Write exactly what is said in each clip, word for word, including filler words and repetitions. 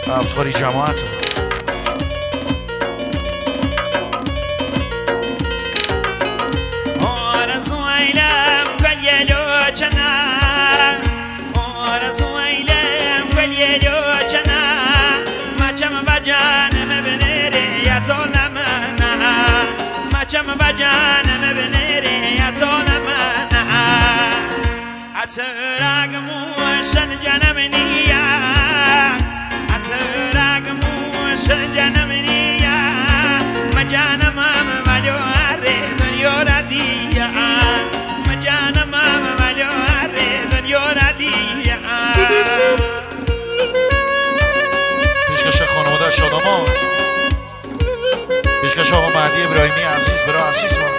افتخاری جماعت آرزو ایلم کل یلو چنا آرزو ایلم کل یلو چنا مچم بجانم بنری یا طولمنا مچم بجانم بنری یا طولمنا اتراق موشن جنم نیا اتراق موشن جنم نیا مجانم مالو اره دنیا ردیا مجانم مالو اره دنیا ردیا پیشکش خانواده شادمان پیشکش آقا مهدی ابراهیمی عزیز برای عزیز ما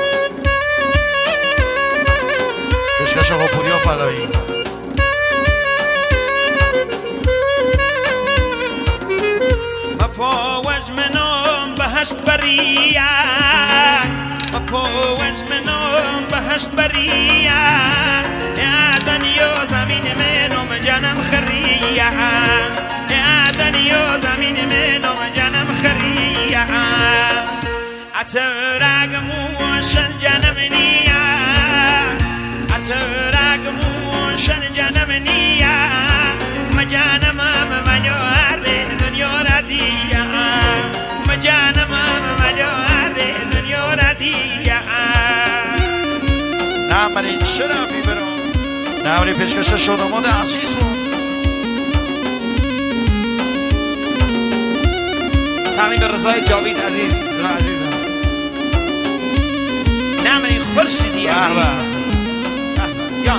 پیشکش آقا پوریا فلایی مپاوش منم بهشت بریا مپاوش منم بهشت بریا یا دنیا زمین منم جنم خریا یا دنیا زمین منم جنم خریا اتراق موشن جنم نیا اتراق موشن جنم نیا مجانم مالو اره دنیا ردیا مجانم مالو اره دنیا ردیا نه من این چرا بیبرم نه من این پیشکش شادمان عزیز ما تقریب رضای جاوید عزیز را عزیزم نه من این خورشیدی عزیز جان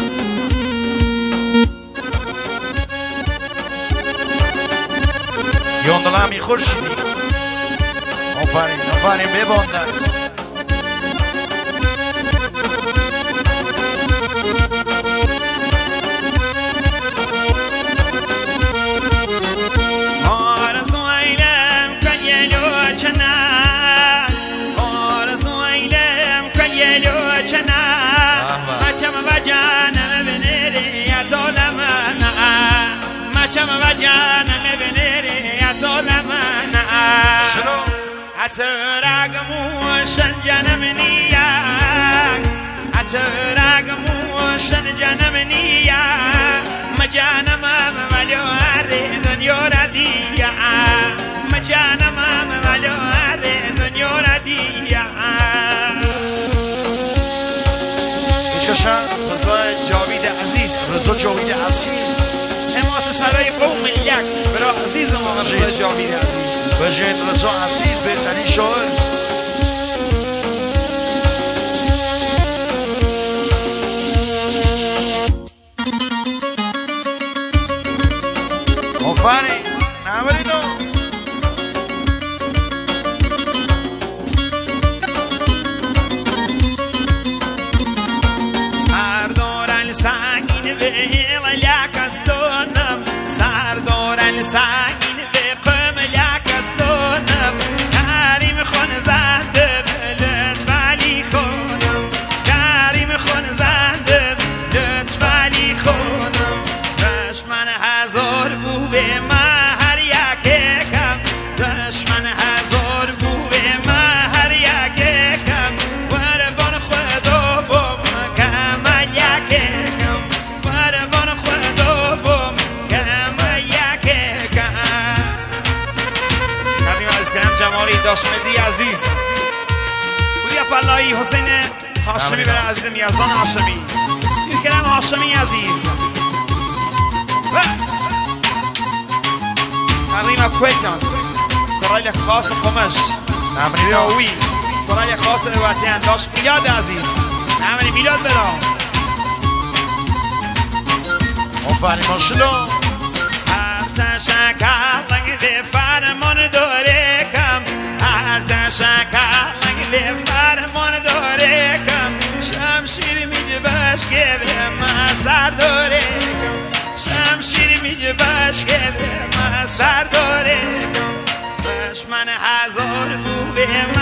یاندلا می خورشیدی آفرین آفرین ببانده است آرزو ایلم کل یلو چنا آرزو ایلم کل یلو چنا مچم بجانم بنری یا طولمنا مچم بجانم بنری یا طولمنا اتراق موشن جنم نیا اتراق موشن جنم نیا مجانم مالو اره دنیا ردیا مجانم مالو اره دنیا ردیا پیشکشم رضا جاوید عزیز رضا جاوید عزیز حماس سرای قوم یک برای عزیز ما رضا جاوید عزیز و جن رضا عزیز بهترین شاعر آفرین نبرینو سردار ساکین به ملک استونم سردار ساکین به ملک استونم کریم خون زنده لطف علی خونم کریم خون زنده لطف علی خونم دشمن هزار بو به هر یکم دشمن هزار بو به هر یکم وربان خدا بم کم یکم وربان خدا بم کم یکم قدیم از کرم جمالی داشمدی عزیز پوریا فلایی حسین هاشمی برای عزیز میازان هاشمی کرم هاشمی عزیز تقریم کویتان برای خاص قمش نمری برای خاص رواتیان داشت میلاد عزیز نمری میلاد برام آفرین ماشالله هر تشکر لنگ به فرمان داره کم هر تشکر لنگ به فرمان داره کم شمشیر میجه بش گره من سر داره کم شمشیر میجه بش گره من سر داره کم دشمن هزار بو به